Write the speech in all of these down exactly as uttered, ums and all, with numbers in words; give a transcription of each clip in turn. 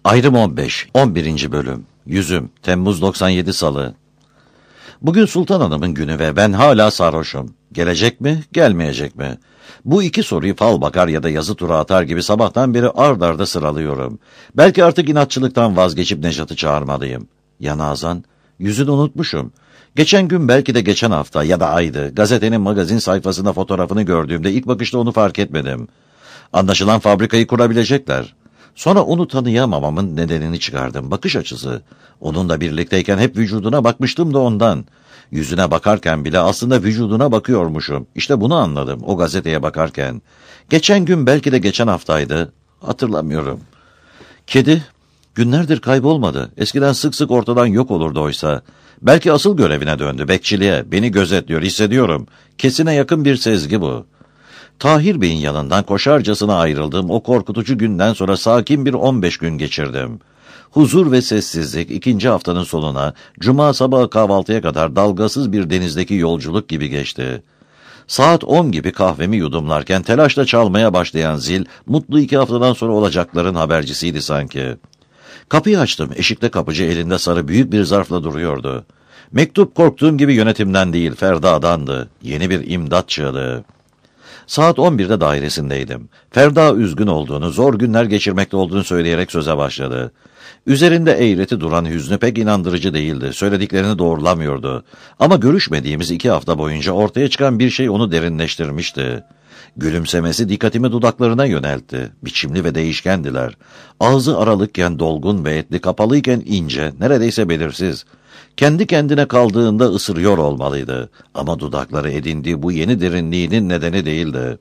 Ayrım on beş, on birinci bölüm. Yüzüm, Temmuz doksan yedi Salı. Bugün Sultan Hanım'ın günü ve ben hala sarhoşum. Gelecek mi, gelmeyecek mi? Bu iki soruyu fal bakar ya da yazı tura atar gibi sabahtan beri ard arda sıralıyorum. Belki artık inatçılıktan vazgeçip Nejat'ı çağırmalıyım. Ya Nazan? Yüzünü unutmuşum. Geçen gün, belki de geçen hafta ya da aydı, gazetenin magazin sayfasında fotoğrafını gördüğümde ilk bakışta onu fark etmedim. Anlaşılan fabrikayı kurabilecekler. Sonra onu tanıyamamamın nedenini çıkardım. Bakış açısı. Onunla birlikteyken hep vücuduna bakmıştım da ondan. Yüzüne bakarken bile aslında vücuduna bakıyormuşum. İşte bunu anladım o gazeteye bakarken. Geçen gün, belki de geçen haftaydı. Hatırlamıyorum. Kedi günlerdir kaybolmadı. Eskiden sık sık ortadan yok olurdu oysa. Belki asıl görevine döndü, bekçiliğe. Beni gözetliyor, hissediyorum. Kesine yakın bir sezgi bu. Tahir Bey'in yanından koşarcasına ayrıldığım o korkutucu günden sonra sakin bir on beş gün geçirdim. Huzur ve sessizlik ikinci haftanın sonuna, cuma sabahı kahvaltıya kadar dalgasız bir denizdeki yolculuk gibi geçti. Saat on gibi kahvemi yudumlarken telaşla çalmaya başlayan zil, mutlu iki haftadan sonra olacakların habercisiydi sanki. Kapıyı açtım, eşikte kapıcı elinde sarı büyük bir zarfla duruyordu. Mektup korktuğum gibi yönetimden değil, Ferda'dandı. Yeni bir imdat çığlığı. Saat on birde dairesindeydim. Ferda üzgün olduğunu, zor günler geçirmekte olduğunu söyleyerek söze başladı. Üzerinde eğreti duran hüznü pek inandırıcı değildi. Söylediklerini doğrulamıyordu. Ama görüşmediğimiz iki hafta boyunca ortaya çıkan bir şey onu derinleştirmişti. Gülümsemesi dikkatimi dudaklarına yöneltti. Biçimli ve değişkendiler. Ağzı aralıkken dolgun ve etli, kapalıyken ince, neredeyse belirsiz. Kendi kendine kaldığında ısırıyor olmalıydı. Ama dudakları edindiği bu yeni derinliğinin nedeni değildi.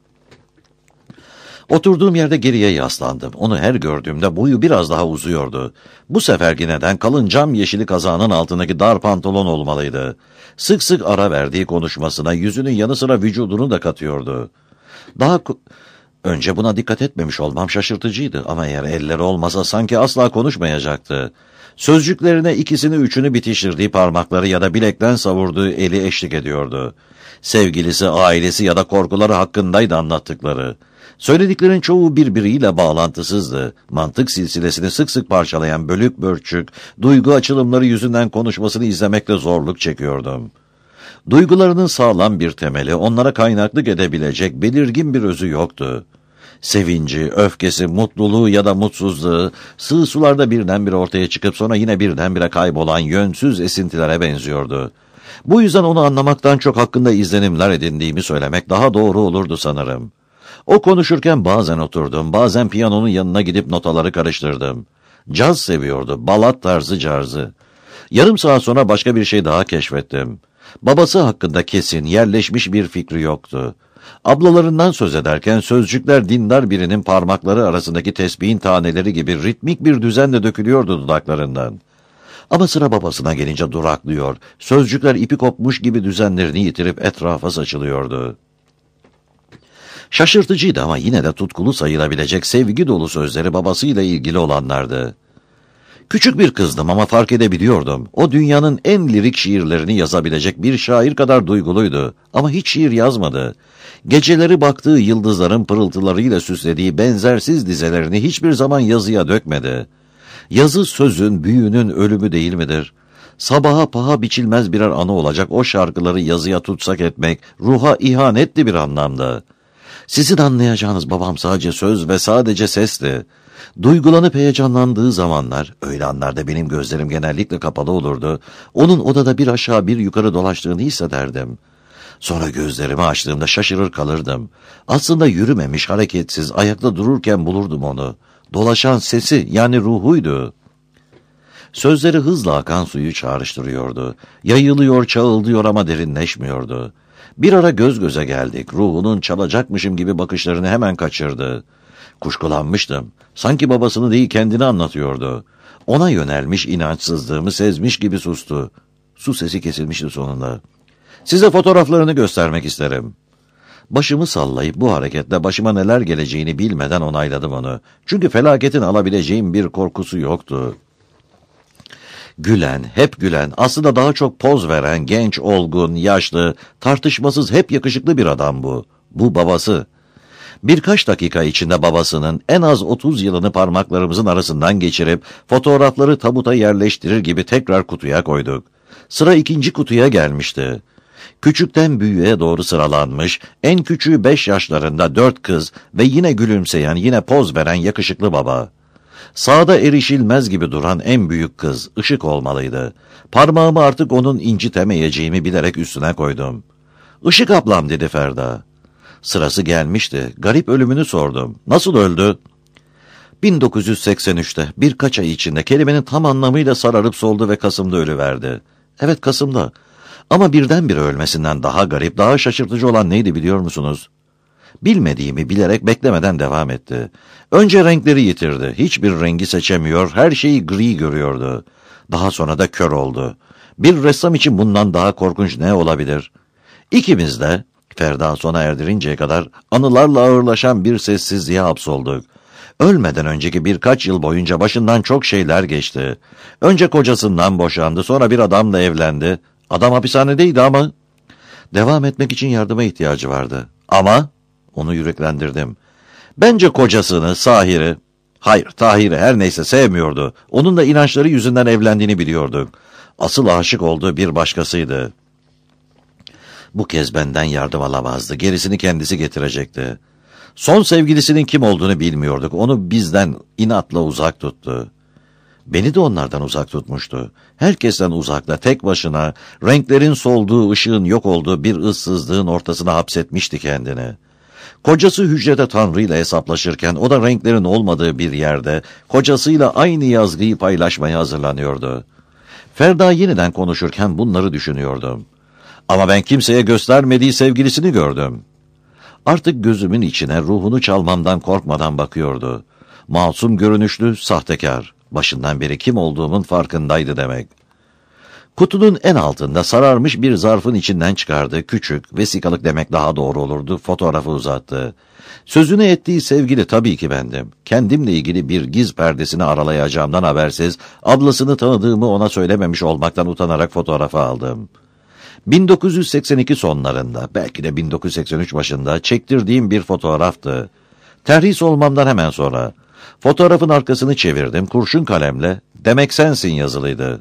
Oturduğum yerde geriye yaslandım. Onu her gördüğümde boyu biraz daha uzuyordu. Bu seferki neden kalın cam yeşili kazağının altındaki dar pantolon olmalıydı. Sık sık ara verdiği konuşmasına yüzünün yanı sıra vücudunu da katıyordu. Daha önce buna dikkat etmemiş olmam şaşırtıcıydı ama eğer elleri olmasa sanki asla konuşmayacaktı. Sözcüklerine ikisini üçünü bitiştirdiği parmakları ya da bilekten savurduğu eli eşlik ediyordu. Sevgilisi, ailesi ya da korkuları hakkındaydı anlattıkları. Söylediklerin çoğu birbiriyle bağlantısızdı. Mantık silsilesini sık sık parçalayan bölük bölçük, duygu açılımları yüzünden konuşmasını izlemekte zorluk çekiyordum. Duygularının sağlam bir temeli, onlara kaynaklık edebilecek belirgin bir özü yoktu. Sevinci, öfkesi, mutluluğu ya da mutsuzluğu, sığ sularda birdenbire ortaya çıkıp sonra yine birdenbire kaybolan yönsüz esintilere benziyordu. Bu yüzden onu anlamaktan çok hakkında izlenimler edindiğimi söylemek daha doğru olurdu sanırım. O konuşurken bazen oturdum, bazen piyanonun yanına gidip notaları karıştırdım. Caz seviyordu, balat tarzı carzı. Yarım saat sonra başka bir şey daha keşfettim. Babası hakkında kesin, yerleşmiş bir fikri yoktu. Ablalarından söz ederken sözcükler dindar birinin parmakları arasındaki tesbihin taneleri gibi ritmik bir düzenle dökülüyordu dudaklarından. Ama sıra babasına gelince duraklıyor, sözcükler ipi kopmuş gibi düzenlerini yitirip etrafa saçılıyordu. Şaşırtıcıydı ama yine de tutkulu sayılabilecek sevgi dolu sözleri babasıyla ilgili olanlardı. Küçük bir kızdım ama fark edebiliyordum. O dünyanın en lirik şiirlerini yazabilecek bir şair kadar duyguluydu. Ama hiç şiir yazmadı. Geceleri baktığı yıldızların pırıltılarıyla süslediği benzersiz dizelerini hiçbir zaman yazıya dökmedi. Yazı sözün, büyünün ölümü değil midir? Sabaha paha biçilmez birer anı olacak o şarkıları yazıya tutsak etmek, ruha ihanetti bir anlamda. Sizin anlayacağınız babam sadece söz ve sadece sesti. Duygulanıp heyecanlandığı zamanlar, öyle anlarda benim gözlerim genellikle kapalı olurdu, onun odada bir aşağı bir yukarı dolaştığını hissederdim. Sonra gözlerimi açtığımda şaşırır kalırdım. Aslında yürümemiş, hareketsiz, ayakta dururken bulurdum onu. Dolaşan sesi, yani ruhuydu. Sözleri hızla akan suyu çağrıştırıyordu. Yayılıyor, çağıldıyor ama derinleşmiyordu. Bir ara göz göze geldik. Ruhunun çalacakmışım gibi bakışlarını hemen kaçırdı. Kuşkulanmıştım. Sanki babasını değil kendini anlatıyordu. Ona yönelmiş inançsızlığımı sezmiş gibi sustu. Su sesi kesilmişti sonunda. Size fotoğraflarını göstermek isterim. Başımı sallayıp bu hareketle başıma neler geleceğini bilmeden onayladım onu. Çünkü felaketin alabileceğim bir korkusu yoktu. Gülen, hep gülen, aslında daha çok poz veren, genç, olgun, yaşlı, tartışmasız hep yakışıklı bir adam bu. Bu babası. Birkaç dakika içinde babasının en az otuz yılını parmaklarımızın arasından geçirip fotoğrafları tabuta yerleştirir gibi tekrar kutuya koyduk. Sıra ikinci kutuya gelmişti. Küçükten büyüğe doğru sıralanmış, en küçüğü beş yaşlarında dört kız ve yine gülümseyen, yine poz veren yakışıklı baba. Sağda erişilmez gibi duran en büyük kız, Işık olmalıydı. Parmağımı artık onun incitemeyeceğimi bilerek üstüne koydum. "Işık ablam," dedi Ferda. Sırası gelmişti. Garip ölümünü sordum. "Nasıl öldü?" bin dokuz yüz seksen üçte birkaç ay içinde kelimenin tam anlamıyla sararıp soldu ve Kasım'da ölüverdi. Evet, Kasım'da. Ama birdenbire ölmesinden daha garip, daha şaşırtıcı olan neydi biliyor musunuz? Bilmediğimi bilerek beklemeden devam etti. Önce renkleri yitirdi. Hiçbir rengi seçemiyor, her şeyi gri görüyordu. Daha sonra da kör oldu. Bir ressam için bundan daha korkunç ne olabilir? İkimiz de Ferda sona erdirinceye kadar anılarla ağırlaşan bir sessizliğe hapsolduk. Ölmeden önceki birkaç yıl boyunca başından çok şeyler geçti. Önce kocasından boşandı, sonra bir adamla evlendi. Adam hapishanedeydi ama... Devam etmek için yardıma ihtiyacı vardı. Ama... Onu yüreklendirdim. Bence kocasını, Sahir'i... Hayır, Tahir'i her neyse sevmiyordu. Onun da inançları yüzünden evlendiğini biliyorduk. Asıl aşık olduğu bir başkasıydı. Bu kez benden yardım alamazdı. Gerisini kendisi getirecekti. Son sevgilisinin kim olduğunu bilmiyorduk. Onu bizden inatla uzak tuttu. Beni de onlardan uzak tutmuştu. Herkesten uzakta, tek başına, renklerin solduğu, ışığın yok olduğu bir ıssızlığın ortasına hapsetmişti kendini. Kocası hücrede Tanrı ile hesaplaşırken, o da renklerin olmadığı bir yerde, kocasıyla aynı yazgıyı paylaşmaya hazırlanıyordu. Ferda yeniden konuşurken bunları düşünüyordum. Ama ben kimseye göstermediği sevgilisini gördüm. Artık gözümün içine ruhunu çalmamdan korkmadan bakıyordu. Masum görünüşlü, sahtekar. Başından beri kim olduğumun farkındaydı demek. Kutunun en altında sararmış bir zarfın içinden çıkardı. Küçük, vesikalık demek daha doğru olurdu. Fotoğrafı uzattı. Sözünü ettiği sevgili tabii ki bendim. Kendimle ilgili bir giz perdesini aralayacağımdan habersiz, ablasını tanıdığımı ona söylememiş olmaktan utanarak fotoğrafı aldım. bin dokuz yüz seksen iki sonlarında, belki de bin dokuz yüz seksen üç başında çektirdiğim bir fotoğraftı. Terhis olmamdan hemen sonra. Fotoğrafın arkasını çevirdim, kurşun kalemle "Demek sensin" yazılıydı.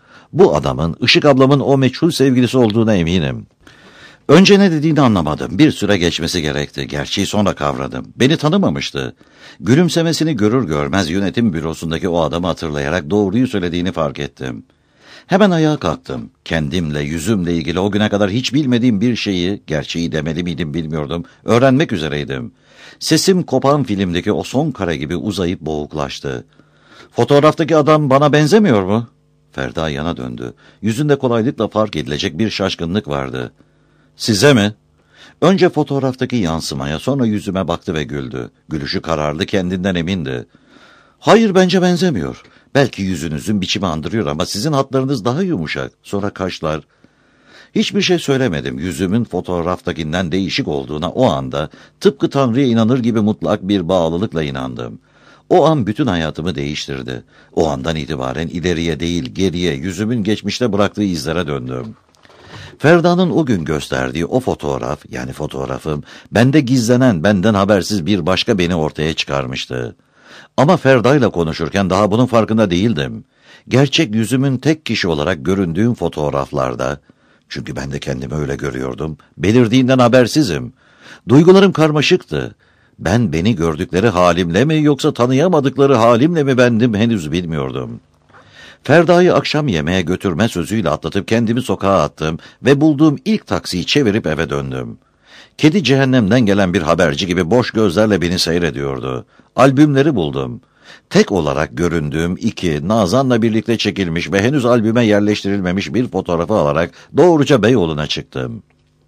Bu adamın, Işık ablamın o meçhul sevgilisi olduğuna eminim. Önce ne dediğini anlamadım. Bir süre geçmesi gerekti. Gerçeği sonra kavradım. Beni tanımamıştı. Gülümsemesini görür görmez yönetim bürosundaki o adamı hatırlayarak doğruyu söylediğini fark ettim. Hemen ayağa kalktım. Kendimle, yüzümle ilgili o güne kadar hiç bilmediğim bir şeyi, gerçeği demeli miydim bilmiyordum, öğrenmek üzereydim. Sesim kopan filmdeki o son kare gibi uzayıp boğuklaştı. "Fotoğraftaki adam bana benzemiyor mu?" Ferda yana döndü. Yüzünde kolaylıkla fark edilecek bir şaşkınlık vardı. "Size mi?" Önce fotoğraftaki yansımaya, sonra yüzüme baktı ve güldü. Gülüşü kararlı, kendinden emindi. "Hayır, bence benzemiyor. Belki yüzünüzün biçimi andırıyor ama sizin hatlarınız daha yumuşak. Sonra kaşlar." Hiçbir şey söylemedim. Yüzümün fotoğraftakinden değişik olduğuna o anda, tıpkı Tanrı'ya inanır gibi mutlak bir bağlılıkla inandım. O an bütün hayatımı değiştirdi. O andan itibaren ileriye değil, geriye, yüzümün geçmişte bıraktığı izlere döndüm. Ferda'nın o gün gösterdiği o fotoğraf, yani fotoğrafım, bende gizlenen, benden habersiz bir başka beni ortaya çıkarmıştı. Ama Ferda'yla konuşurken daha bunun farkında değildim. Gerçek yüzümün tek kişi olarak göründüğüm fotoğraflarda, çünkü ben de kendimi öyle görüyordum, belirdiğinden habersizim. Duygularım karmaşıktı. Ben beni gördükleri halimle mi yoksa tanıyamadıkları halimle mi bendim henüz bilmiyordum. Ferda'yı akşam yemeğe götürme sözüyle atlatıp kendimi sokağa attım ve bulduğum ilk taksiyi çevirip eve döndüm. Kedi cehennemden gelen bir haberci gibi boş gözlerle beni seyrediyordu. Albümleri buldum. Tek olarak göründüğüm iki, Nazan'la birlikte çekilmiş ve henüz albüme yerleştirilmemiş bir fotoğrafı alarak doğruca Beyoğlu'na çıktım.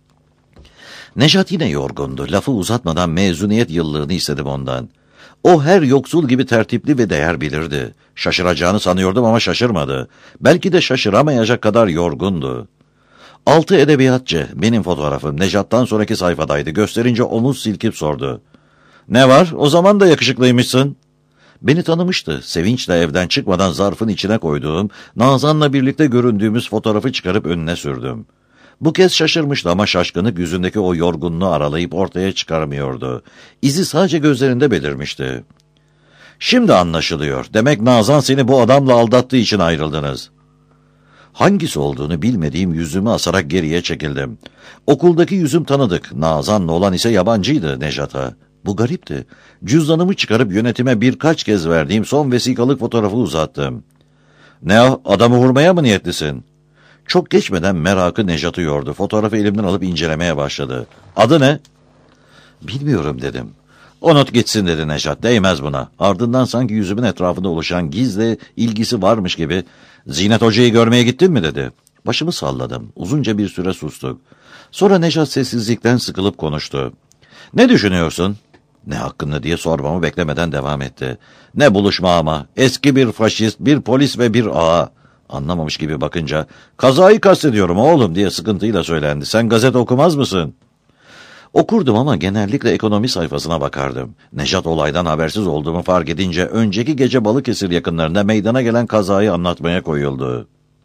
Nejat yine yorgundu. Lafı uzatmadan mezuniyet yıllığını istedim ondan. O her yoksul gibi tertipli ve değer bilirdi. Şaşıracağını sanıyordum ama şaşırmadı. Belki de şaşıramayacak kadar yorgundu. Altı edebiyatçı, benim fotoğrafım Nejat'tan sonraki sayfadaydı. Gösterince omuz silkip sordu. "Ne var? O zaman da yakışıklıymışsın." Beni tanımıştı. Sevinçle evden çıkmadan zarfın içine koyduğum, Nazan'la birlikte göründüğümüz fotoğrafı çıkarıp önüne sürdüm. Bu kez şaşırmıştı ama şaşkınlık yüzündeki o yorgunluğu aralayıp ortaya çıkaramıyordu. İzi sadece gözlerinde belirmişti. Şimdi anlaşılıyor. Demek Nazan seni bu adamla aldattığı için ayrıldınız. Hangisi olduğunu bilmediğim yüzümü asarak geriye çekildim. Okuldaki yüzüm tanıdık. Nazan'la olan ise yabancıydı Nejat'a. Bu garipti. Cüzdanımı çıkarıp yönetime birkaç kez verdiğim son vesikalık fotoğrafı uzattım. Ne o, adamı vurmaya mı niyetlisin? Çok geçmeden merakı Nejat'ı yordu. Fotoğrafı elimden alıp incelemeye başladı. Adı ne? Bilmiyorum dedim. Unut gitsin dedi Nejat. Değmez buna. Ardından sanki yüzümün etrafında oluşan gizli ilgisi varmış gibi Zinet Hoca'yı görmeye gittin mi dedi. Başımı salladım. Uzunca bir süre sustuk. Sonra Nejat sessizlikten sıkılıp konuştu. Ne düşünüyorsun? Ne hakkında diye sormamı beklemeden devam etti. Ne buluşma ama. Eski bir faşist, bir polis ve bir ağa. Anlamamış gibi bakınca kazayı kastediyorum oğlum diye sıkıntıyla söylendi. Sen gazete okumaz mısın? Okurdum ama genellikle ekonomi sayfasına bakardım. Nejat olaydan habersiz olduğumu fark edince önceki gece Balıkesir yakınlarında meydana gelen kazayı anlatmaya koyuldu.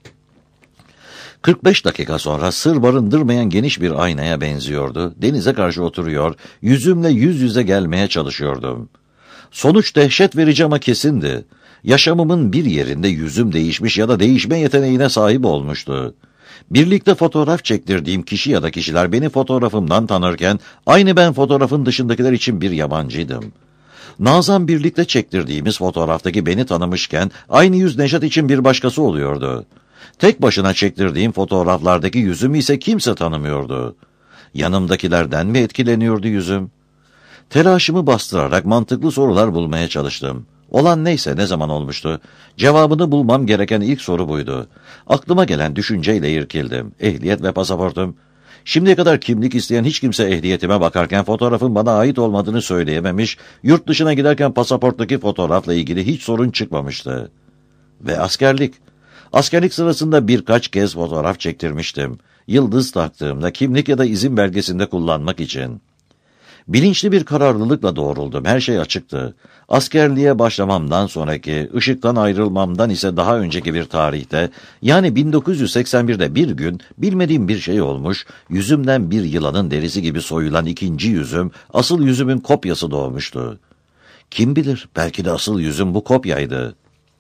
kırk beş dakika sonra sır barındırmayan geniş bir aynaya benziyordu. Denize karşı oturuyor, yüzümle yüz yüze gelmeye çalışıyordum. Sonuç dehşet verici ama kesindi. Yaşamımın bir yerinde yüzüm değişmiş ya da değişme yeteneğine sahip olmuştu. Birlikte fotoğraf çektirdiğim kişi ya da kişiler beni fotoğrafımdan tanırken aynı ben fotoğrafın dışındakiler için bir yabancıydım. Nazan birlikte çektirdiğimiz fotoğraftaki beni tanımışken aynı yüz Nejat için bir başkası oluyordu. Tek başına çektirdiğim fotoğraflardaki yüzümü ise kimse tanımıyordu. Yanımdakilerden mi etkileniyordu yüzüm? Telaşımı bastırarak mantıklı sorular bulmaya çalıştım. Olan neyse ne zaman olmuştu. Cevabını bulmam gereken ilk soru buydu. Aklıma gelen düşünceyle irkildim. Ehliyet ve pasaportum. Şimdiye kadar kimlik isteyen hiç kimse ehliyetime bakarken fotoğrafın bana ait olmadığını söyleyememiş, yurt dışına giderken pasaporttaki fotoğrafla ilgili hiç sorun çıkmamıştı. Ve askerlik. Askerlik sırasında birkaç kez fotoğraf çektirmiştim. Yıldız taktığımda kimlik ya da izin belgesinde kullanmak için. Bilinçli bir kararlılıkla doğruldum. Her şey açıktı. Askerliğe başlamamdan sonraki, ışıktan ayrılmamdan ise daha önceki bir tarihte, yani bin dokuz yüz seksen birde bir gün bilmediğim bir şey olmuş, yüzümden bir yılanın derisi gibi soyulan ikinci yüzüm, asıl yüzümün kopyası doğmuştu. Kim bilir, belki de asıl yüzüm bu kopyaydı.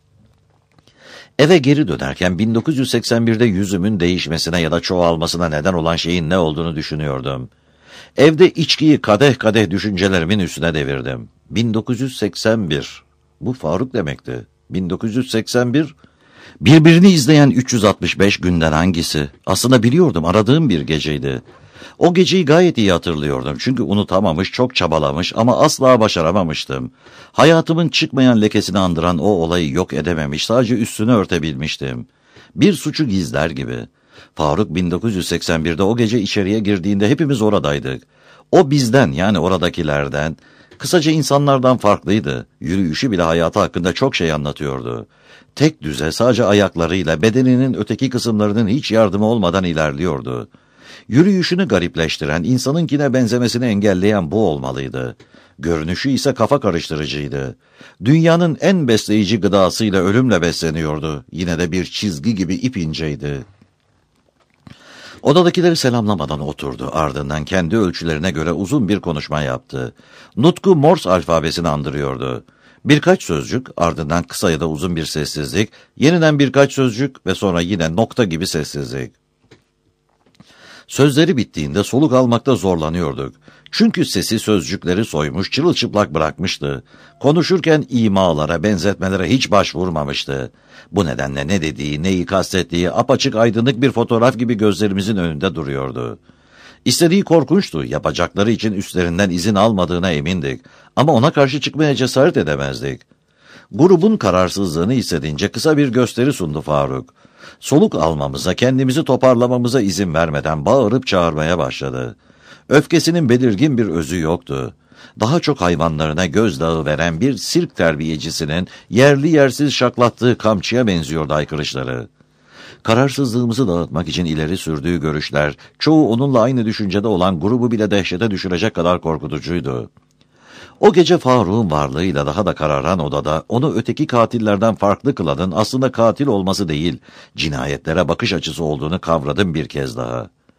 Eve geri dönerken bin dokuz yüz seksen birde yüzümün değişmesine ya da çoğalmasına neden olan şeyin ne olduğunu düşünüyordum. Evde içkiyi kadeh kadeh düşüncelerimin üstüne devirdim. bin dokuz yüz seksen bir. Bu Faruk demekti. bin dokuz yüz seksen bir. Birbirini izleyen üç yüz altmış beş günden hangisi? Aslında biliyordum, aradığım bir geceydi. O geceyi gayet iyi hatırlıyordum. Çünkü unutamamış, çok çabalamış ama asla başaramamıştım. Hayatımın çıkmayan lekesini andıran o olayı yok edememiş, sadece üstünü örtebilmiştim. Bir suçu gizler gibi. Faruk bin dokuz yüz seksen birde o gece içeriye girdiğinde hepimiz oradaydık. O bizden, yani oradakilerden, kısaca insanlardan farklıydı. Yürüyüşü bile hayatı hakkında çok şey anlatıyordu. Tek düze, sadece ayaklarıyla bedeninin öteki kısımlarının hiç yardımı olmadan ilerliyordu. Yürüyüşünü garipleştiren, insanınkine benzemesini engelleyen bu olmalıydı. Görünüşü ise kafa karıştırıcıydı. Dünyanın en besleyici gıdasıyla ölümle besleniyordu. Yine de bir çizgi gibi ipinçeydi. Odadakileri selamlamadan oturdu. Ardından kendi ölçülerine göre uzun bir konuşma yaptı. Nutku Morse alfabesini andırıyordu. Birkaç sözcük, ardından kısa ya da uzun bir sessizlik, yeniden birkaç sözcük ve sonra yine nokta gibi sessizlik. Sözleri bittiğinde soluk almakta zorlanıyorduk. Çünkü sesi sözcükleri soymuş, çırılçıplak bırakmıştı. Konuşurken imalara, benzetmelere hiç başvurmamıştı. Bu nedenle ne dediği, neyi kastettiği apaçık aydınlık bir fotoğraf gibi gözlerimizin önünde duruyordu. İstediği korkunçtu, yapacakları için üstlerinden izin almadığına emindik. Ama ona karşı çıkmaya cesaret edemezdik. Grubun kararsızlığını hissedince kısa bir gösteri sundu Faruk. Soluk almamıza, kendimizi toparlamamıza izin vermeden bağırıp çağırmaya başladı. Öfkesinin belirgin bir özü yoktu. Daha çok hayvanlarına gözdağı veren bir sirk terbiyecisinin yerli yersiz şaklattığı kamçıya benziyordu haykırışları. Kararsızlığımızı dağıtmak için ileri sürdüğü görüşler, çoğu onunla aynı düşüncede olan grubu bile dehşete düşürecek kadar korkutucuydu. O gece Faruk'un varlığıyla daha da kararan odada onu öteki katillerden farklı kılanın aslında katil olması değil, cinayetlere bakış açısı olduğunu kavradım bir kez daha.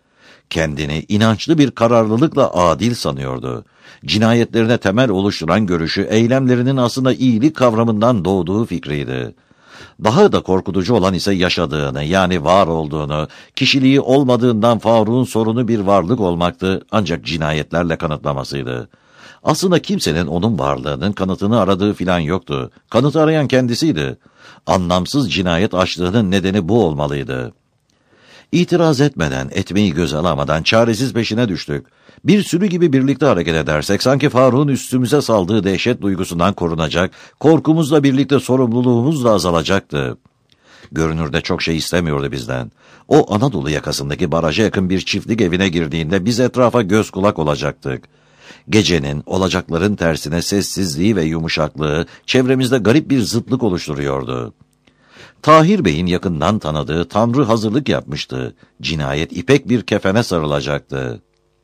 Kendini inançlı bir kararlılıkla adil sanıyordu. Cinayetlerine temel oluşturan görüşü, eylemlerinin aslında iyilik kavramından doğduğu fikriydi. Daha da korkutucu olan ise yaşadığını, yani var olduğunu, kişiliği olmadığından Faruk'un sorunu bir varlık olmaktı, ancak cinayetlerle kanıtlamasıydı. Aslında kimsenin onun varlığının kanıtını aradığı filan yoktu. Kanıtı arayan kendisiydi. Anlamsız cinayet açlığının nedeni bu olmalıydı. İtiraz etmeden, etmeyi göze alamadan çaresiz peşine düştük. Bir sürü gibi birlikte hareket edersek sanki Faruk'un üstümüze saldığı dehşet duygusundan korunacak, korkumuzla birlikte sorumluluğumuz da azalacaktı. Görünürde çok şey istemiyordu bizden. O Anadolu yakasındaki baraja yakın bir çiftlik evine girdiğinde biz etrafa göz kulak olacaktık. Gecenin, olacakların tersine sessizliği ve yumuşaklığı çevremizde garip bir zıtlık oluşturuyordu. Tahir Bey'in yakından tanıdığı Tanrı hazırlık yapmıştı. Cinayet ipek bir kefene sarılacaktı.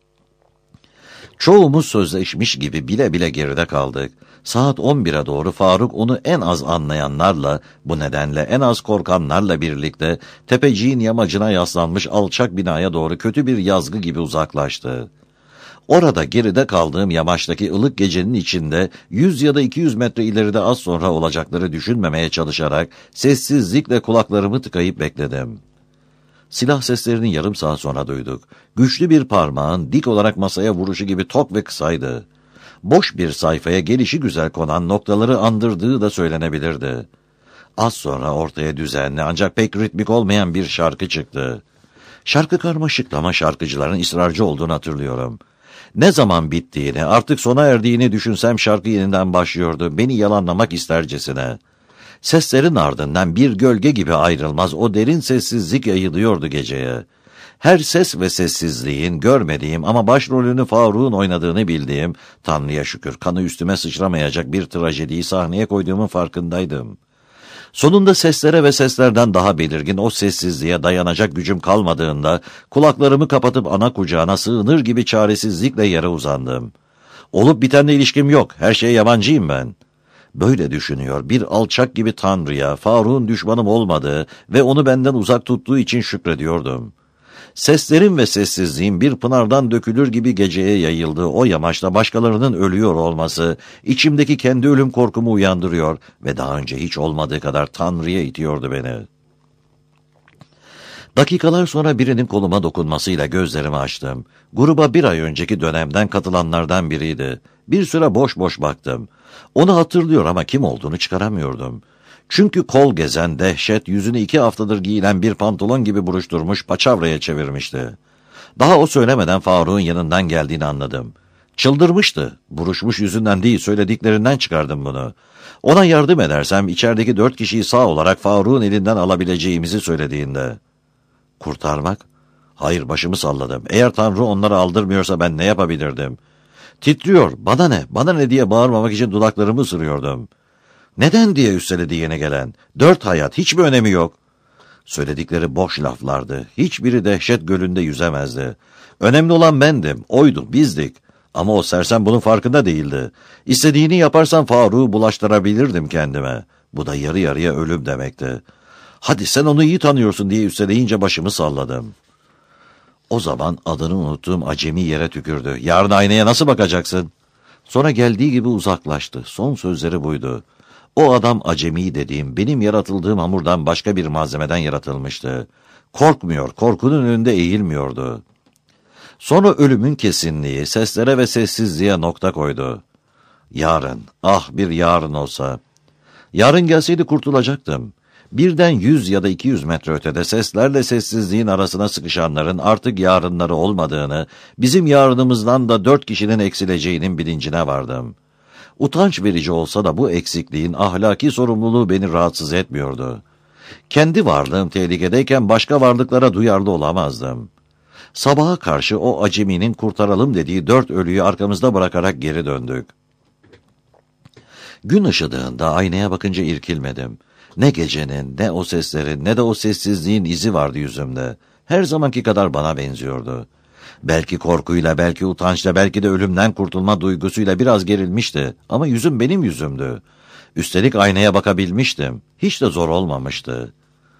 Çoğumuz sözleşmiş gibi bile bile geride kaldık. Saat on bire doğru Faruk onu en az anlayanlarla, bu nedenle en az korkanlarla birlikte tepeciğin yamacına yaslanmış alçak binaya doğru kötü bir yazgı gibi uzaklaştı. Orada geride kaldığım yamaçtaki ılık gecenin içinde yüz ya da iki yüz metre ileride az sonra olacakları düşünmemeye çalışarak sessizlikle kulaklarımı tıkayıp bekledim. Silah seslerini yarım saat sonra duyduk. Güçlü bir parmağın dik olarak masaya vuruşu gibi tok ve kısaydı. Boş bir sayfaya gelişi güzel konan noktaları andırdığı da söylenebilirdi. Az sonra ortaya düzenli ancak pek ritmik olmayan bir şarkı çıktı. Şarkı karmaşık ama şarkıcıların ısrarcı olduğunu hatırlıyorum. Ne zaman bittiğini, artık sona erdiğini düşünsem şarkı yeniden başlıyordu, beni yalanlamak istercesine. Seslerin ardından bir gölge gibi ayrılmaz o derin sessizlik yayılıyordu geceye. Her ses ve sessizliğin görmediğim ama başrolünü Faruk'un oynadığını bildiğim, Tanrı'ya şükür kanı üstüme sıçramayacak bir trajediyi sahneye koyduğumun farkındaydım. Sonunda seslere ve seslerden daha belirgin o sessizliğe dayanacak gücüm kalmadığında kulaklarımı kapatıp ana kucağına sığınır gibi çaresizlikle yere uzandım. Olup bitenle ilişkim yok, her şeye yabancıyım ben. Böyle düşünüyor, bir alçak gibi Tanrı'ya, Faruk'un düşmanım olmadığı ve onu benden uzak tuttuğu için şükrediyordum. Seslerim ve sessizliğim bir pınardan dökülür gibi geceye yayıldığı o yamaçta başkalarının ölüyor olması, içimdeki kendi ölüm korkumu uyandırıyor ve daha önce hiç olmadığı kadar Tanrı'ya itiyordu beni. Dakikalar sonra birinin koluma dokunmasıyla gözlerimi açtım. Gruba bir ay önceki dönemden katılanlardan biriydi. Bir süre boş boş baktım. Onu hatırlıyor ama kim olduğunu çıkaramıyordum. Çünkü kol gezen dehşet yüzünü iki haftadır giyilen bir pantolon gibi buruşturmuş paçavraya çevirmişti. Daha o söylemeden Faruk'un yanından geldiğini anladım. Çıldırmıştı. Buruşmuş yüzünden değil, söylediklerinden çıkardım bunu. Ona yardım edersem içerideki dört kişiyi sağ olarak Faruk'un elinden alabileceğimizi söylediğinde. Kurtarmak? Hayır, başımı salladım. Eğer Tanrı onları aldırmıyorsa ben ne yapabilirdim? Titriyor, bana ne, bana ne diye bağırmamak için dudaklarımı ısırıyordum. Neden diye üsteledi yeni gelen. Dört hayat, hiçbir önemi yok. Söyledikleri boş laflardı. Hiçbiri dehşet gölünde yüzemezdi. Önemli olan bendim, oydu, bizdik. Ama o sersem bunun farkında değildi. İstediğini yaparsam Faruk'u bulaştırabilirdim kendime. Bu da yarı yarıya ölüm demekti. Hadi sen onu iyi tanıyorsun diye üsteleyince başımı salladım. O zaman adını unuttuğum acemi yere tükürdü. Yarın aynaya nasıl bakacaksın? Sonra geldiği gibi uzaklaştı. Son sözleri buydu. O adam acemi dediğim, benim yaratıldığım hamurdan başka bir malzemeden yaratılmıştı. Korkmuyor, korkunun önünde eğilmiyordu. Sonra ölümün kesinliği, seslere ve sessizliğe nokta koydu. Yarın, ah bir yarın olsa. Yarın gelseydi kurtulacaktım. Birden yüz ya da iki yüz metre ötede seslerle sessizliğin arasına sıkışanların artık yarınları olmadığını, bizim yarınımızdan da dört kişinin eksileceğinin bilincine vardım. Utanç verici olsa da bu eksikliğin ahlaki sorumluluğu beni rahatsız etmiyordu. Kendi varlığım tehlikedeyken başka varlıklara duyarlı olamazdım. Sabaha karşı o aceminin kurtaralım dediği dört ölüyü arkamızda bırakarak geri döndük. Gün ışıdığında aynaya bakınca irkilmedim. Ne gecenin, ne o seslerin, ne de o sessizliğin izi vardı yüzümde. Her zamanki kadar bana benziyordu. Belki korkuyla, belki utançla, belki de ölümden kurtulma duygusuyla biraz gerilmişti. Ama yüzüm benim yüzümdü. Üstelik aynaya bakabilmiştim. Hiç de zor olmamıştı.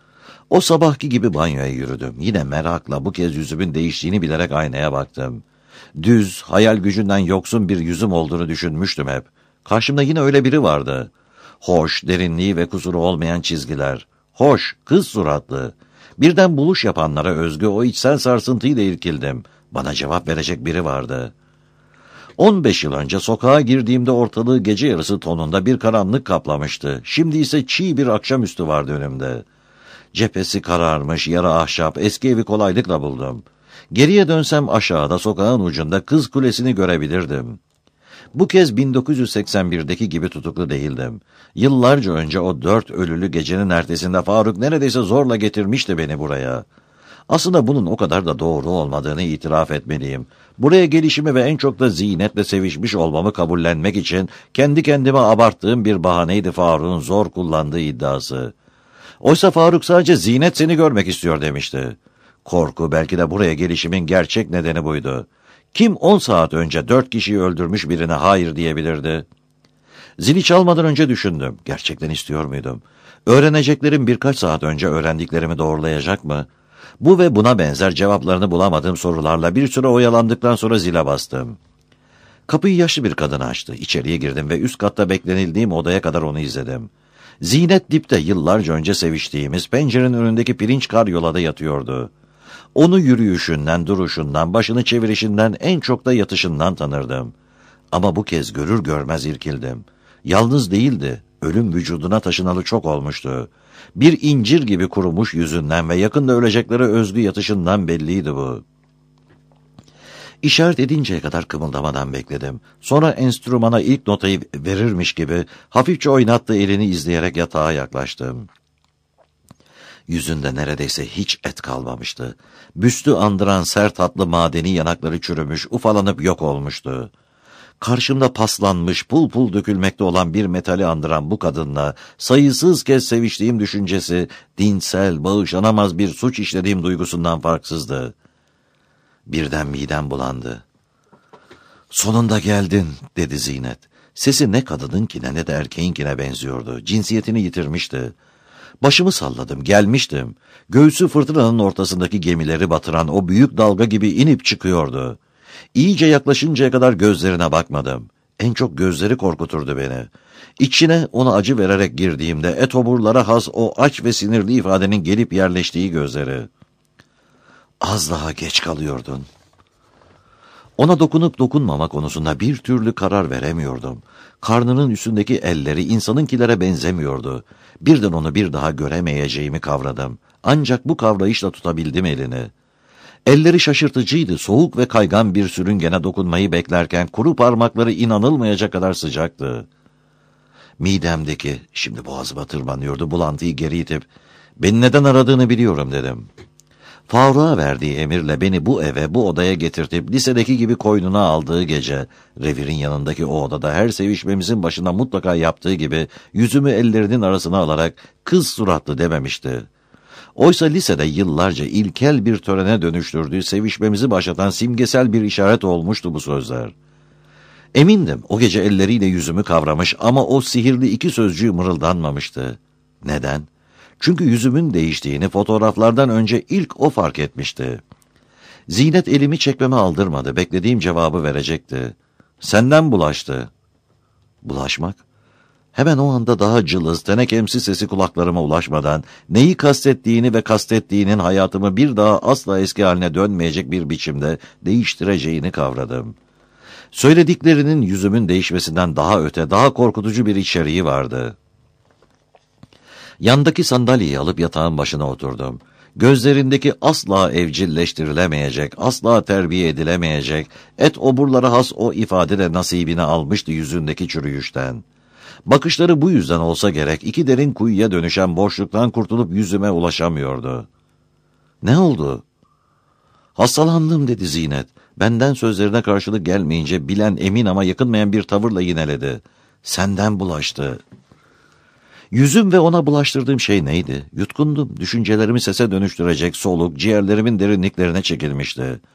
O sabahki gibi banyoya yürüdüm. Yine merakla bu kez yüzümün değiştiğini bilerek aynaya baktım. Düz, hayal gücünden yoksun bir yüzüm olduğunu düşünmüştüm hep. Karşımda yine öyle biri vardı. Hoş, derinliği ve kusuru olmayan çizgiler. Hoş, kız suratlı. Birden buluş yapanlara özgü o içsel sarsıntıyla irkildim. Bana cevap verecek biri vardı. on beş yıl önce sokağa girdiğimde ortalığı gece yarısı tonunda bir karanlık kaplamıştı. Şimdi ise çiğ bir akşamüstü vardı önümde. Cephesi kararmış, yarı ahşap, eski evi kolaylıkla buldum. Geriye dönsem aşağıda sokağın ucunda Kız Kulesi'ni görebilirdim. Bu kez bin dokuz yüz seksen birdeki gibi tutuklu değildim. Yıllarca önce o dört ölülü gecenin ertesinde Faruk neredeyse zorla getirmişti beni buraya. Aslında bunun o kadar da doğru olmadığını itiraf etmeliyim. Buraya gelişimi ve en çok da Zinet'le sevişmiş olmamı kabullenmek için kendi kendime abarttığım bir bahaneydi Faruk'un zor kullandığı iddiası. Oysa Faruk sadece Zinet seni görmek istiyor demişti. Korku belki de buraya gelişimin gerçek nedeni buydu. Kim on saat önce dört kişiyi öldürmüş birine hayır diyebilirdi? Zili çalmadan önce düşündüm. Gerçekten istiyor muydum? Öğreneceklerim birkaç saat önce öğrendiklerimi doğrulayacak mı? Bu ve buna benzer cevaplarını bulamadığım sorularla bir süre oyalandıktan sonra zile bastım. Kapıyı yaşlı bir kadın açtı. İçeriye girdim ve üst katta beklenildiğim odaya kadar onu izledim. Zinet dipte yıllarca önce seviştiğimiz pencerenin önündeki pirinç karyolada yatıyordu. Onu yürüyüşünden, duruşundan, başını çevirişinden, en çok da yatışından tanırdım. Ama bu kez görür görmez irkildim. Yalnız değildi, ölüm vücuduna taşınalı çok olmuştu. Bir incir gibi kurumuş yüzünden ve yakında öleceklere özgü yatışından belliydi bu. İşaret edinceye kadar kımıldamadan bekledim. Sonra enstrümana ilk notayı verirmiş gibi hafifçe oynattığı elini izleyerek yatağa yaklaştım. Yüzünde neredeyse hiç et kalmamıştı. Büstü andıran sert hatlı madeni yanakları çürümüş, ufalanıp yok olmuştu. Karşımda paslanmış, pul pul dökülmekte olan bir metali andıran bu kadınla sayısız kez seviştiğim düşüncesi, dinsel, bağışlanamaz bir suç işlediğim duygusundan farksızdı. Birden midem bulandı. "Sonunda geldin," dedi Zinet. Sesi ne kadınınkine ne de erkeğinkine benziyordu. Cinsiyetini yitirmişti. Başımı salladım, gelmiştim. Göğsü fırtınanın ortasındaki gemileri batıran o büyük dalga gibi inip çıkıyordu. İyice yaklaşıncaya kadar gözlerine bakmadım. En çok gözleri korkuturdu beni. İçine ona acı vererek girdiğimde etoburlara has o aç ve sinirli ifadenin gelip yerleştiği gözleri. "Az daha geç kalıyordun." Ona dokunup dokunmama konusunda bir türlü karar veremiyordum. Karnının üstündeki elleri insanınkilere benzemiyordu. Birden onu bir daha göremeyeceğimi kavradım. Ancak bu kavrayışla tutabildim elini. Elleri şaşırtıcıydı, soğuk ve kaygan bir sürüngene dokunmayı beklerken kuru parmakları inanılmayacak kadar sıcaktı. Midemdeki, şimdi boğazıma tırmanıyordu, bulantıyı geri itip, "Beni neden aradığını biliyorum," dedim. Faruk'a verdiği emirle beni bu eve, bu odaya getirtip lisedeki gibi koynuna aldığı gece, revirin yanındaki o odada her sevişmemizin başına mutlaka yaptığı gibi yüzümü ellerinin arasına alarak "kız suratlı" dememişti. Oysa lisede yıllarca ilkel bir törene dönüştürdüğü sevişmemizi başlatan simgesel bir işaret olmuştu bu sözler. Emindim o gece elleriyle yüzümü kavramış ama o sihirli iki sözcüğü mırıldanmamıştı. Neden? Çünkü yüzümün değiştiğini fotoğraflardan önce ilk o fark etmişti. Zinet elimi çekmeme aldırmadı, beklediğim cevabı verecekti. "Senden bulaştı." Bulaşmak? Hemen o anda daha cılız, tenekemsi sesi kulaklarıma ulaşmadan neyi kastettiğini ve kastettiğinin hayatımı bir daha asla eski haline dönmeyecek bir biçimde değiştireceğini kavradım. Söylediklerinin yüzümün değişmesinden daha öte, daha korkutucu bir içeriği vardı. Yandaki sandalyeyi alıp yatağın başına oturdum. Gözlerindeki asla evcilleştirilemeyecek, asla terbiye edilemeyecek, et oburlara has o ifade de nasibini almıştı yüzündeki çürüyüşten. Bakışları bu yüzden olsa gerek iki derin kuyuya dönüşen boşluktan kurtulup yüzüme ulaşamıyordu. "Ne oldu?" "Hastalandım," dedi Zinet. Benden sözlerine karşılık gelmeyince bilen, emin ama yakınmayan bir tavırla yineledi. "Senden bulaştı." Yüzüm ve ona bulaştırdığım şey neydi? Yutkundum. Düşüncelerimi sese dönüştürecek soluk, ciğerlerimin derinliklerine çekilmişti.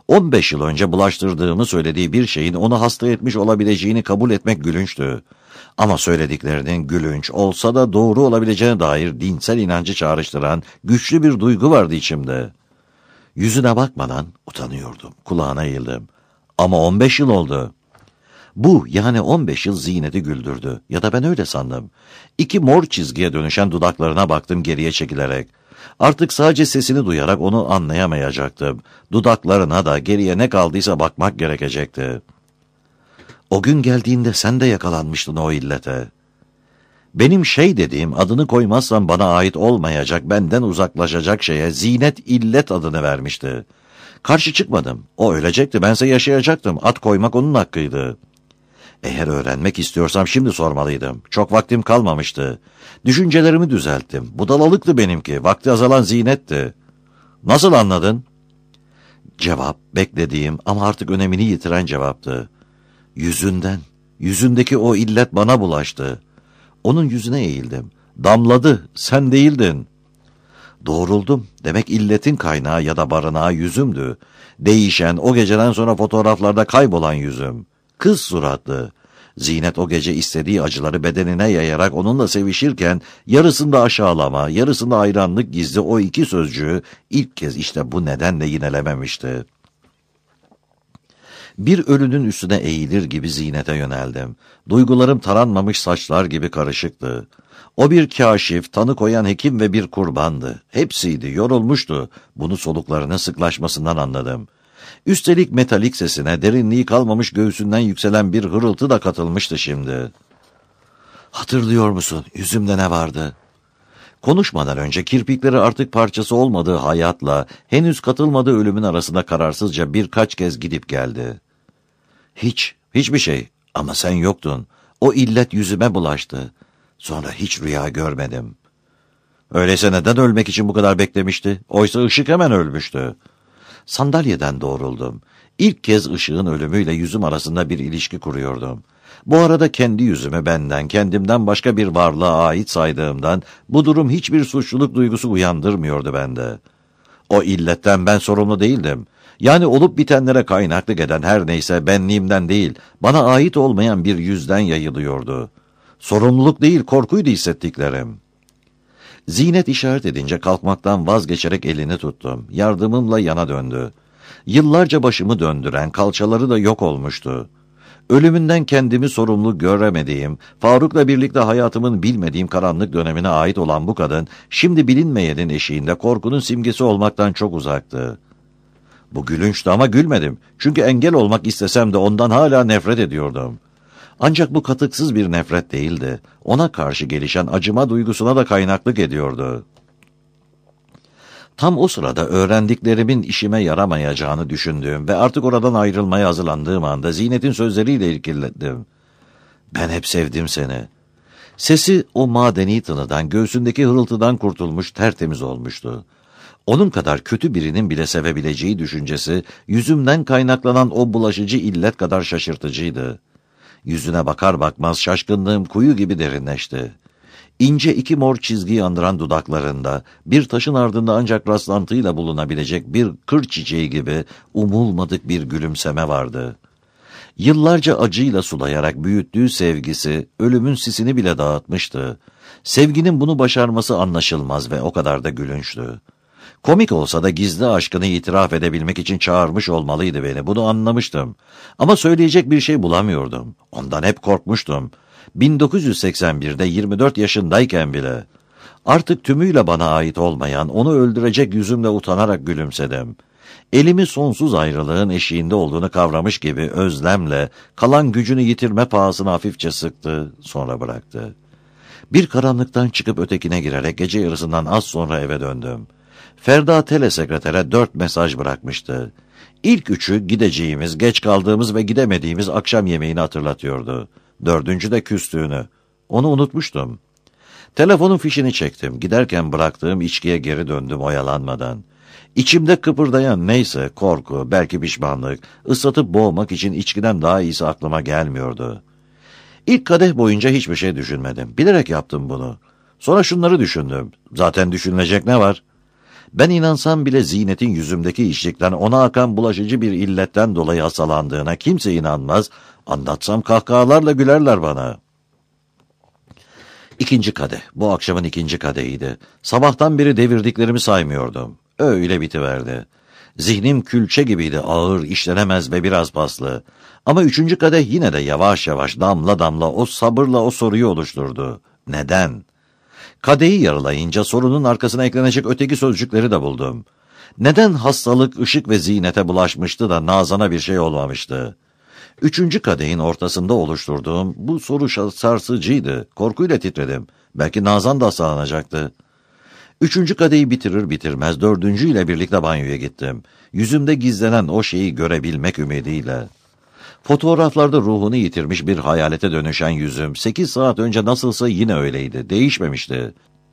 on beş yıl önce bulaştırdığımı söylediği bir şeyin onu hasta etmiş olabileceğini kabul etmek gülünçtü. Ama söylediklerinin gülünç olsa da doğru olabileceğine dair dinsel inancı çağrıştıran güçlü bir duygu vardı içimde. Yüzüne bakmadan utanıyordum, kulağına eğildim. Ama on beş yıl oldu. Bu yani on beş yıl Zinet'i güldürdü ya da ben öyle sandım. İki mor çizgiye dönüşen dudaklarına baktım geriye çekilerek. Artık sadece sesini duyarak onu anlayamayacaktım. Dudaklarına da geriye ne kaldıysa bakmak gerekecekti. O gün geldiğinde sen de yakalanmıştın o illete. Benim şey dediğim adını koymazsam bana ait olmayacak, benden uzaklaşacak şeye Zinet illet adını vermişti. Karşı çıkmadım. O ölecekti, bense yaşayacaktım. Ad koymak onun hakkıydı. Eğer öğrenmek istiyorsam şimdi sormalıydım. Çok vaktim kalmamıştı. Düşüncelerimi düzelttim. Budalalıktı benimki. Vakti azalan Zinet'ti. Nasıl anladın? Cevap beklediğim ama artık önemini yitiren cevaptı. Yüzünden. Yüzündeki o illet bana bulaştı. Onun yüzüne eğildim. Damladı. Sen değildin. Doğruldum. Demek illetin kaynağı ya da barınağı yüzümdü. Değişen, o geceden sonra fotoğraflarda kaybolan yüzüm. Kız suratlı. Zinet o gece istediği acıları bedenine yayarak onunla sevişirken yarısında aşağılama, yarısında hayranlık gizli o iki sözcüğü ilk kez işte bu nedenle yinelememişti. Bir ölünün üstüne eğilir gibi Zinet'e yöneldim. Duygularım taranmamış saçlar gibi karışıktı. O bir kâşif, tanı koyan hekim ve bir kurbandı. Hepsiydi, yorulmuştu. Bunu soluklarının sıklaşmasından anladım. Üstelik metalik sesine derinliği kalmamış göğsünden yükselen bir hırıltı da katılmıştı şimdi. Hatırlıyor musun? Yüzümde ne vardı? Konuşmadan önce kirpikleri artık parçası olmadığı hayatla henüz katılmadığı ölümün arasında kararsızca birkaç kez gidip geldi. Hiç, hiçbir şey. Ama sen yoktun. O illet yüzüme bulaştı. Sonra hiç rüya görmedim. Öyleyse neden ölmek için bu kadar beklemişti? Oysa ışık hemen ölmüştü. Sandalyeden doğruldum. İlk kez ışığın ölümüyle yüzüm arasında bir ilişki kuruyordum. Bu arada kendi yüzümü benden, kendimden başka bir varlığa ait saydığımdan bu durum hiçbir suçluluk duygusu uyandırmıyordu bende. O illetten ben sorumlu değildim. Yani olup bitenlere kaynaklık eden her neyse benliğimden değil, bana ait olmayan bir yüzden yayılıyordu. Sorumluluk değil, korkuydu hissettiklerim. Zinet işaret edince kalkmaktan vazgeçerek elini tuttum. Yardımımla yana döndü. Yıllarca başımı döndüren kalçaları da yok olmuştu. Ölümünden kendimi sorumlu göremediğim, Faruk'la birlikte hayatımın bilmediğim karanlık dönemine ait olan bu kadın, şimdi bilinmeyenin eşiğinde korkunun simgesi olmaktan çok uzaktı. Bu gülünçtü ama gülmedim. Çünkü engel olmak istesem de ondan hala nefret ediyordum. Ancak bu katıksız bir nefret değildi. Ona karşı gelişen acıma duygusuna da kaynaklık ediyordu. Tam o sırada öğrendiklerimin işime yaramayacağını düşündüğüm ve artık oradan ayrılmaya hazırlandığım anda Zinet'in sözleriyle ilgilendim. Ben hep sevdim seni. Sesi o madeni tınıdan, göğsündeki hırıltıdan kurtulmuş, tertemiz olmuştu. Onun kadar kötü birinin bile sevebileceği düşüncesi, yüzümden kaynaklanan o bulaşıcı illet kadar şaşırtıcıydı. Yüzüne bakar bakmaz şaşkınlığım kuyu gibi derinleşti. İnce iki mor çizgiyi andıran dudaklarında, bir taşın ardında ancak rastlantıyla bulunabilecek bir kır çiçeği gibi umulmadık bir gülümseme vardı. Yıllarca acıyla sulayarak büyüttüğü sevgisi, ölümün sisini bile dağıtmıştı. Sevginin bunu başarması anlaşılmaz ve o kadar da gülünçtü. Komik olsa da gizli aşkını itiraf edebilmek için çağırmış olmalıydı beni, bunu anlamıştım. Ama söyleyecek bir şey bulamıyordum. Ondan hep korkmuştum. bin dokuz yüz seksen birde yirmi dört yaşındayken bile. Artık tümüyle bana ait olmayan, onu öldürecek yüzümle utanarak gülümsedim. Elimi sonsuz ayrılığın eşiğinde olduğunu kavramış gibi özlemle, kalan gücünü yitirme pahasına hafifçe sıktı, sonra bıraktı. Bir karanlıktan çıkıp ötekine girerek gece yarısından az sonra eve döndüm. Ferda telesekretere dört mesaj bırakmıştı. İlk üçü gideceğimiz, geç kaldığımız ve gidemediğimiz akşam yemeğini hatırlatıyordu. Dördüncü de küstüğünü. Onu unutmuştum. Telefonun fişini çektim. Giderken bıraktığım içkiye geri döndüm oyalanmadan. İçimde kıpırdayan neyse, korku, belki pişmanlık, ıslatıp boğmak için içkiden daha iyisi aklıma gelmiyordu. İlk kadeh boyunca hiçbir şey düşünmedim. Bilerek yaptım bunu. Sonra şunları düşündüm. Zaten düşünülecek ne var? Ben inansam bile Zinet'in yüzümdeki içlikten, ona akan bulaşıcı bir illetten dolayı hastalandığına kimse inanmaz, anlatsam kahkahalarla gülerler bana. İkinci kadeh, bu akşamın ikinci kadehiydi. Sabahtan beri devirdiklerimi saymıyordum. Öyle bitiverdi. Zihnim külçe gibiydi, ağır, işlenemez ve biraz paslı. Ama üçüncü kadeh yine de yavaş yavaş, damla damla, o sabırla o soruyu oluşturdu. Neden? Kadehi yarılayınca sorunun arkasına eklenecek öteki sözcükleri de buldum. Neden hastalık, ışık ve Zinet'e bulaşmıştı da Nazan'a bir şey olmamıştı? Üçüncü kadehin ortasında oluşturduğum bu soru sarsıcıydı. Korkuyla titredim. Belki Nazan da hastalanacaktı. Üçüncü kadehi bitirir bitirmez dördüncüyle birlikte banyoya gittim. Yüzümde gizlenen o şeyi görebilmek ümidiyle. Fotoğraflarda ruhunu yitirmiş bir hayalete dönüşen yüzüm, sekiz saat önce nasılsa yine öyleydi, değişmemişti.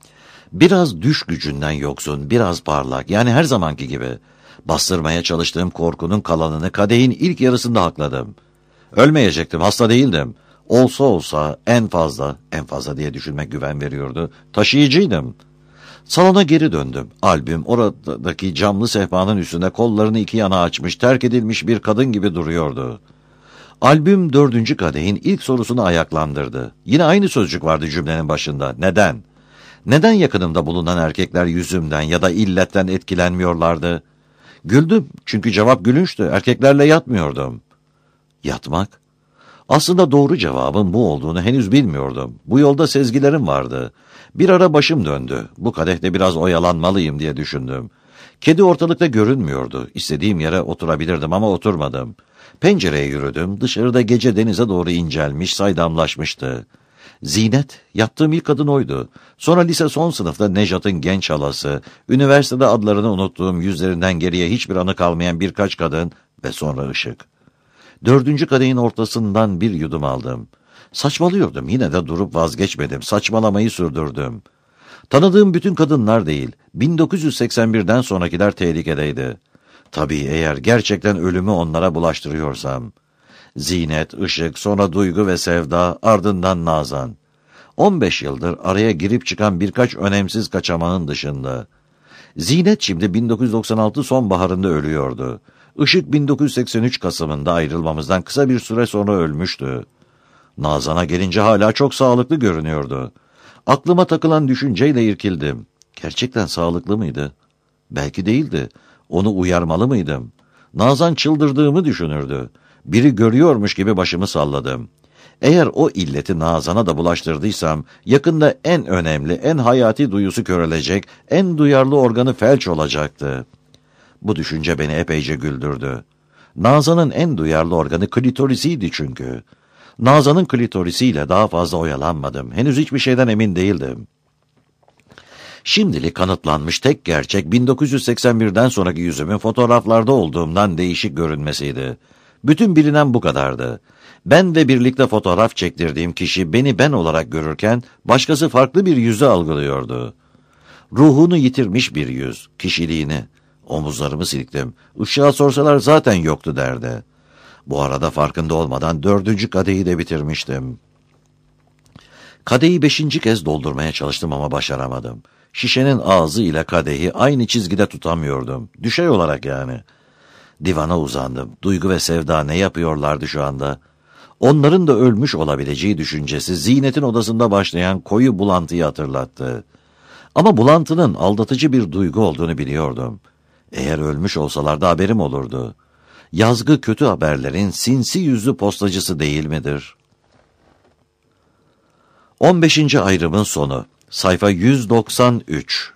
Biraz düş gücünden yoksun, biraz parlak, yani her zamanki gibi. Bastırmaya çalıştığım korkunun kalanını kadehin ilk yarısında hakladım. Ölmeyecektim, hasta değildim. Olsa olsa en fazla, en fazla diye düşünmek güven veriyordu, taşıyıcıydım. Salona geri döndüm. Albüm oradaki camlı sehpanın üstünde kollarını iki yana açmış, terk edilmiş bir kadın gibi duruyordu. Albüm dördüncü kadehin ilk sorusunu ayaklandırdı. Yine aynı sözcük vardı cümlenin başında. Neden? Neden yakınımda bulunan erkekler yüzümden ya da illetten etkilenmiyorlardı? Güldüm çünkü cevap gülünçtü. Erkeklerle yatmıyordum. Yatmak? Aslında doğru cevabın bu olduğunu henüz bilmiyordum. Bu yolda sezgilerim vardı. Bir ara başım döndü. Bu kadehte biraz oyalanmalıyım diye düşündüm. Kedi ortalıkta görünmüyordu. İstediğim yere oturabilirdim ama oturmadım. Pencereye yürüdüm. Dışarıda gece denize doğru incelmiş, saydamlaşmıştı. Zinet, yaptığım ilk kadın oydu. Sonra lise son sınıfta Nejat'ın genç halası, üniversitede adlarını unuttuğum, yüzlerinden geriye hiçbir anı kalmayan birkaç kadın ve sonra ışık. Dördüncü kadehin ortasından bir yudum aldım. Saçmalıyordum, yine de durup vazgeçmedim, saçmalamayı sürdürdüm. Tanıdığım bütün kadınlar değil, bin dokuz yüz seksen birden sonrakiler tehlikedeydi. Tabii eğer gerçekten ölümü onlara bulaştırıyorsam. Zinet, ışık, sonra duygu ve sevda, ardından Nazan. on beş yıldır araya girip çıkan birkaç önemsiz kaçamağın dışında. Zinet şimdi bin dokuz yüz doksan altı sonbaharında ölüyordu. Işık bin dokuz yüz seksen üç Kasım'ında ayrılmamızdan kısa bir süre sonra ölmüştü. Nazan'a gelince hala çok sağlıklı görünüyordu. Aklıma takılan düşünceyle irkildim. Gerçekten sağlıklı mıydı? Belki değildi. Onu uyarmalı mıydım? Nazan çıldırdığımı düşünürdü. Biri görüyormuş gibi başımı salladım. Eğer o illeti Nazan'a da bulaştırdıysam, yakında en önemli, en hayati duyusu körelecek, en duyarlı organı felç olacaktı. Bu düşünce beni epeyce güldürdü. Nazan'ın en duyarlı organı klitorisiydi çünkü. Nazan'ın klitorisiyle daha fazla oyalanmadım. Henüz hiçbir şeyden emin değildim. Şimdilik kanıtlanmış tek gerçek bin dokuz yüz seksen birden sonraki yüzümün fotoğraflarda olduğumdan değişik görünmesiydi. Bütün bilinen bu kadardı. Ben ve birlikte fotoğraf çektirdiğim kişi beni ben olarak görürken başkası farklı bir yüzü algılıyordu. Ruhunu yitirmiş bir yüz, kişiliğini. Omuzlarımı silktim. Işığa sorsalar zaten yoktu derdi. Bu arada farkında olmadan dördüncü kadehi de bitirmiştim. Kadehi beşinci kez doldurmaya çalıştım ama başaramadım. Şişenin ağzı ile kadehi aynı çizgide tutamıyordum. Düşey olarak yani. Divana uzandım. Duygu ve sevda ne yapıyorlardı şu anda? Onların da ölmüş olabileceği düşüncesi Zinet'in odasında başlayan koyu bulantıyı hatırlattı. Ama bulantının aldatıcı bir duygu olduğunu biliyordum. Eğer ölmüş olsalardı haberim olurdu. Yazgı kötü haberlerin sinsi yüzlü postacısı değil midir? on beşinci ayrımın sonu. Sayfa yüz doksan üç.